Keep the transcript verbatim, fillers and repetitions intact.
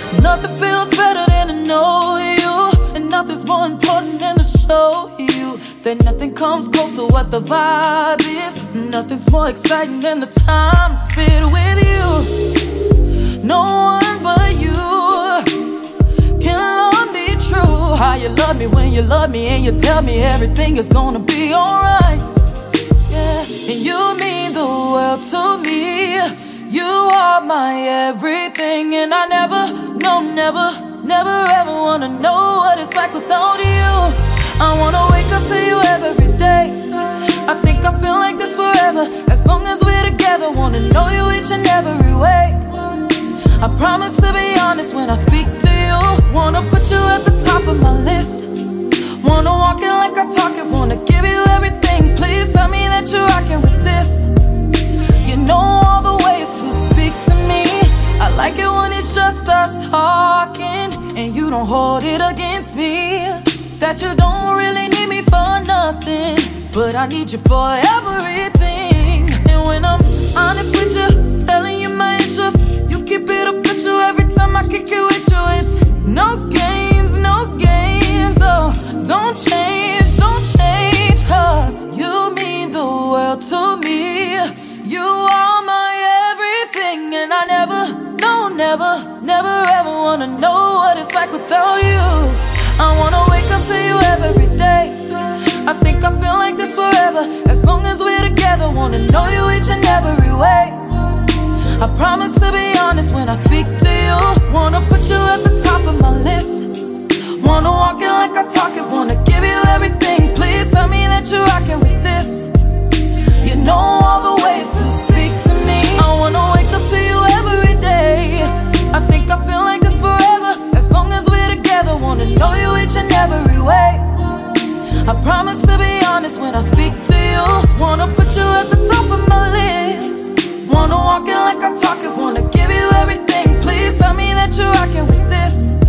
Nothing feels better than to know you, and nothing's more important than to show you that nothing comes close to what the vibe is. Nothing's more exciting than the time spent with you. No one but you can love me true. How you love me when you love me and you tell me everything is gonna be alright. Yeah, and you mean the world to me. You are my everything, and I never, no, never, never ever wanna know what it's like without you. I wanna wake up to you every day. I think I feel like this forever, as long as we're together. Wanna know you each and every way. I promise to be honest when I speak to you. Wanna put you at the top of my list. Wanna walk it like I talk it, wanna give you everything. Please tell me that you're rocking with this. You know all the ways to speak to me. I like it when it's just us talking, and you don't hold it against me. That you don't really need me for nothing, but I need you for everything. And when I'm honest with you, telling you my issues, you keep it official every time I kick it with you. It's no games, no games, oh. Don't change, don't change, cause you mean the world to me. You are my everything, and I never, no, never, never ever wanna know what it's like without you. I wanna wake up to you every day. I think I feel like this forever, as long as we're together. Wanna know you each and every way. I promise to be honest when I speak to you. Wanna put you at the top of my list. Wanna walk it like I talk it, wanna give you everything. Please tell me that you're rocking with this. You know all the ways to speak to me. I wanna wake up to you every day. I think I feel like this forever, as long as we're together. Wanna know you each and every way. I promise to be honest when I speak to you. Wanna put you at the top of my list. Wanna walk it like I talk it, wanna give you everything. Please tell me that you're rocking with this.